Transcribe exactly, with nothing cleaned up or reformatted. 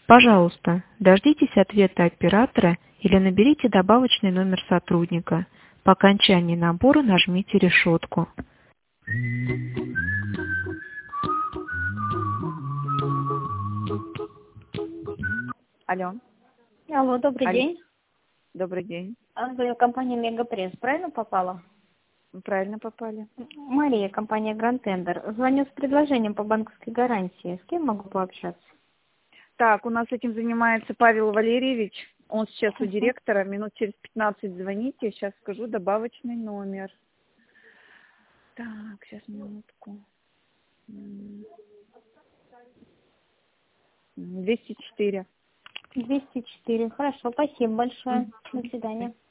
Пожалуйста, дождитесь ответа оператора или наберите добавочный номер сотрудника. По окончании набора нажмите решетку. Алло. Алло, добрый Алло. день. Добрый день. А, Вы компания Мегапресс, правильно попала? Вы правильно попали. Мария, компания Grand Tender. Звоню с предложением по банковской гарантии. С кем могу пообщаться? Так, у нас этим занимается Павел Валерьевич. Он сейчас у Мгм. директора. Минут через пятнадцать звоните. Сейчас скажу добавочный номер. Так, сейчас минутку. М, двести четыре. двести четыре. Хорошо, спасибо большое. Мгм. До свидания.